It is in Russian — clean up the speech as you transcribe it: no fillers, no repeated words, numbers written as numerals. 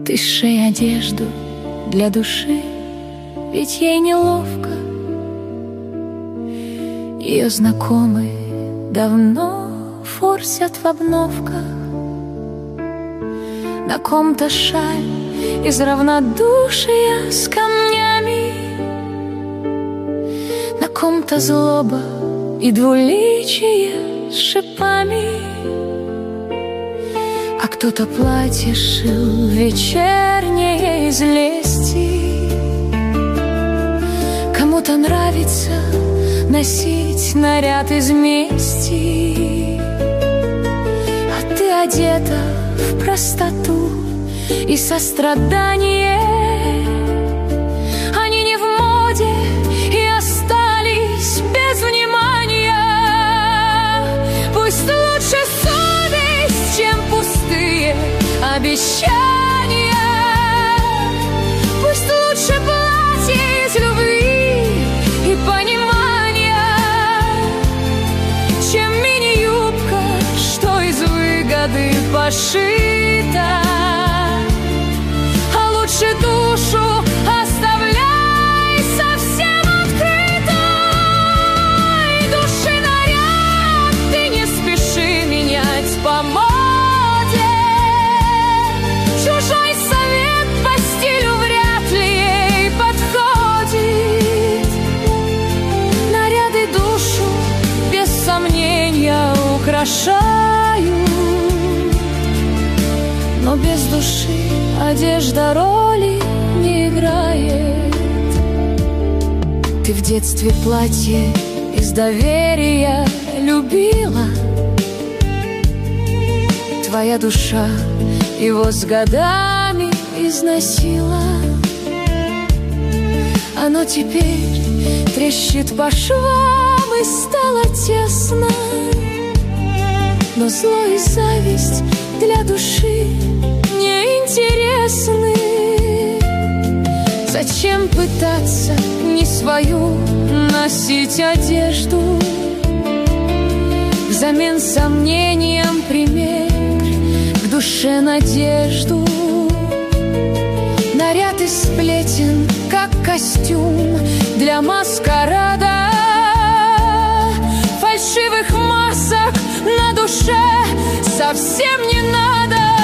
Ты сшей одежду для души, ведь ей неловко. Ее знакомые давно форсят в обновках. На ком-то шаль из равнодушия с камнями, на ком-то злоба и двуличие с шипами, а кто-то платье шил вечернее из лести. Кому-то нравится носить наряд из мести, а ты одета в простоту и сострадание. Они не в моде и остались без внимания. Пусть лучше совесть, чем пустые обещания. Пусть лучше платье из любви и понимания, чем мини-юбка, что из выгоды пошита. А лучше душу оставляй совсем открытой. Души наряд ты не спеши менять по моде. Чужой совет по стилю вряд ли ей подходит. Наряды душу без сомнения украшают, но без души одежда роли не играет. Ты в детстве платье из доверия любила. Твоя душа его с годами износила. Оно теперь трещит по швам и стало тесно, но зло и зависть для души неинтересны. Зачем пытаться не свою носить одежду? Взамен сомнениям примерь к душе надежду. Наряд из сплетен, как костюм для маскарада. Фальшивых масок на душе совсем не надо.